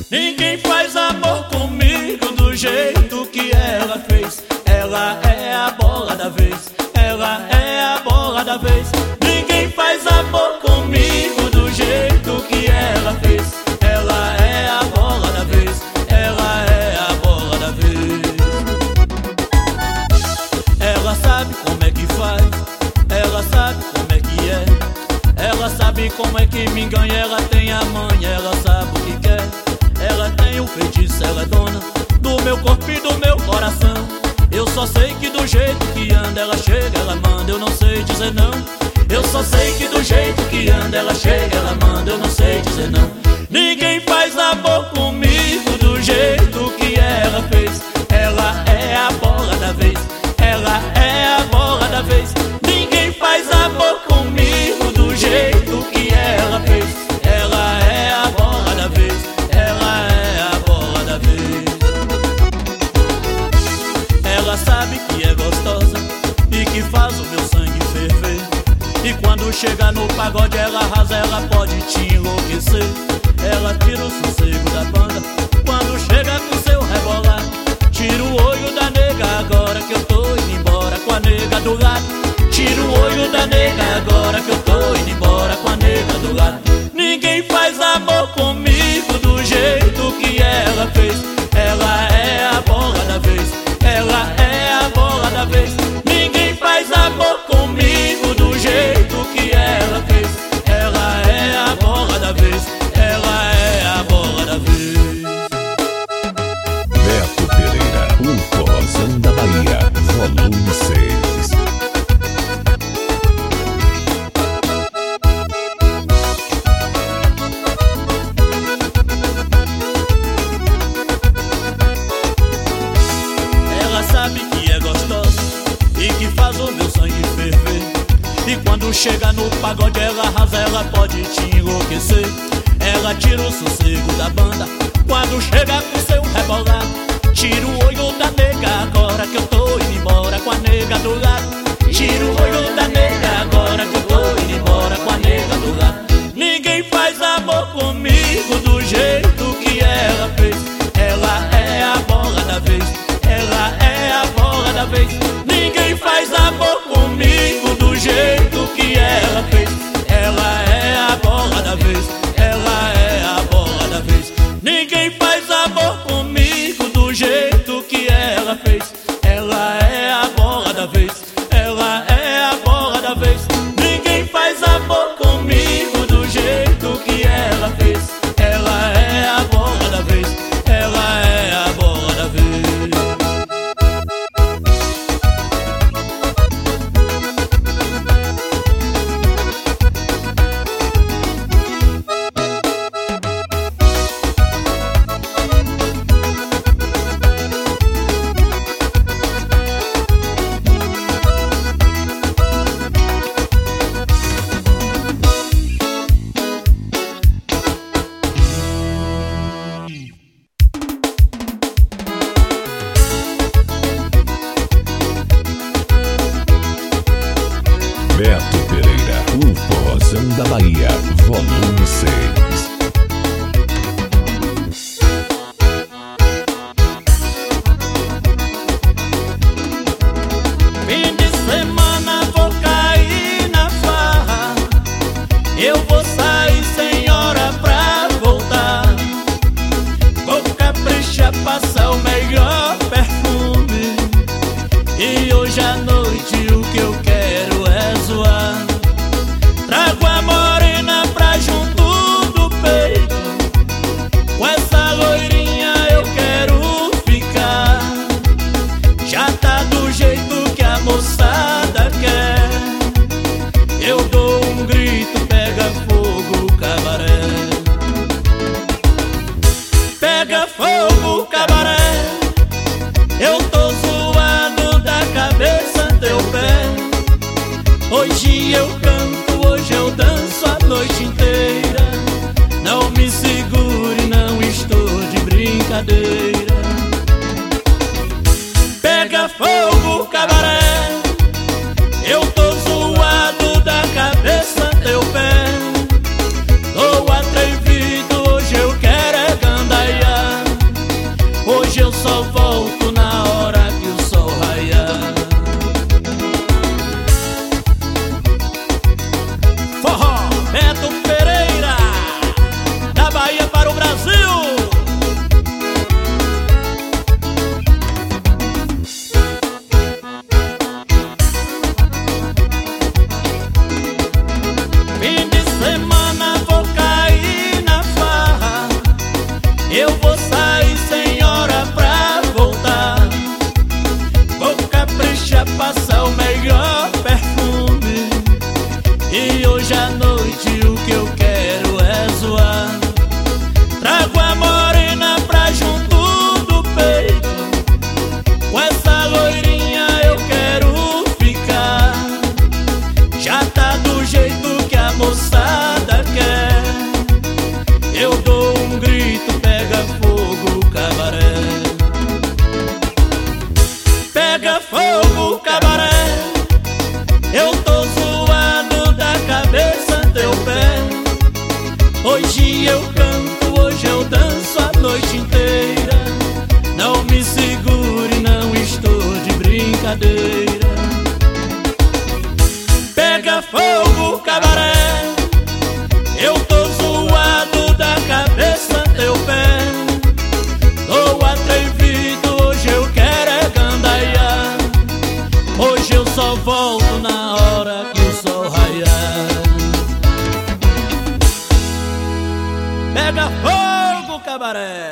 Ninguém faz amor comigo do jeito que ela fez. Ela é a bola da vez, ela é a bola da vez. Ninguém faz amor comigo do jeito que ela fez. Ela é a bola da vez, ela é a bola da vez. Ela sabe como é que faz, ela sabe como é que é. Ela sabe como é que me engana, ela tem a manha, ela sabe o que quer. Ela tem o feitiço, ela é dona do meu corpo e do meu coração. Eu só sei que do jeito que anda ela chega, ela manda, eu não sei dizer não. Eu só sei que do jeito que anda ela chega, ela manda, eu não sei dizer não. Ninguém faz amor comigo do jeito que ela fez. Ela é a bola da vez, ela é a bola da vez. Ninguém faz amor comigo do jeito que ela fez. Ela é a bola da vez, ela é a bola da vez. Ela sabe que é gostosa e que faz o meu sangue ferver. E quando chega no pagode ela arrasa, ela pode te enlouquecer. Ela tira o sossego da banda quando chega com seu rebolar. Tira o olho da nega agora que eu tô indo embora com a nega do lado. Tira o olho da nega agora que eu tô indo embora com a nega do lado. Ninguém faz amor comigo do jeito que ela fez. Ela é a bola da vez, ela é a bola da vez. Ninguém faz amor comigo do jeito que ela fez. Ela é a bola da vez, ela é a bola da vez. Beto Pereira, o Forrozão da Bahia, volume 6. Sabe que é gostosa e que faz o meu sangue ferver. E quando chega no pagode ela arrasa, ela pode te enlouquecer. Ela tira o sossego da banda quando chega com seu rebolar. Tira o olho da nega agora que eu tô indo embora com a nega do lado. Tira o olho da nega agora que eu tô indo embora com a nega do lado. Ninguém faz amor comigo do jeito que ela fez. Ela é a bola da vez, ela é a bola da vez. Ninguém faz amor comigo do jeito que ela fez. Ela é a bola da vez, ela é a bola da vez. Ninguém faz amor comigo do jeito que ela fez. Ela é a bola da vez, ela é a bola da vez. Ninguém faz amor comigo do jeito que ela fez. Ela é a bola da vez, ela é a bola da vez. Beto Pereira, o Forrozão da Bahia, volume 6. Fim de semana vou cair na farra. Eu vou sair sem hora pra voltar. Vou caprichar, passar o melhor perfume. E hoje à noite o que eu quero é zoar. Trago a morena pra junto do peito. Com essa loirinha eu quero ficar. Já tá do jeito que a moçada quer. Eu dou um grito, pega fogo, cabaré. Pega fogo, cabaré. Eu tô zoado da cabeça teu pé. Hoje eu canto, hoje eu danço a noite inteira. Não me segure, não estou de brincadeira. Pega fogo, cabaré. Eu tô zoado da cabeça teu pé. Tô atrevido, hoje eu quero é gandaia. trago a morena pra junto do peito. Com essa loirinha eu quero ficar. Já tá do jeito que a moçada quer. Eu dou um grito, pega fogo, cabaré. Pega fogo, cabaré. Eu tô zoado da cabeça teu pé. Hoje eu canto, hoje eu danço a noite inteira. Não me segure, não estou de brincadeira. Pega fogo, cabaré. Eu tô zoado da cabeça teu pé. Tô atrevido, hoje eu quero é gandaiar. Hoje eu só volto na hora que o sol raiar. Pega fogo, cabaré.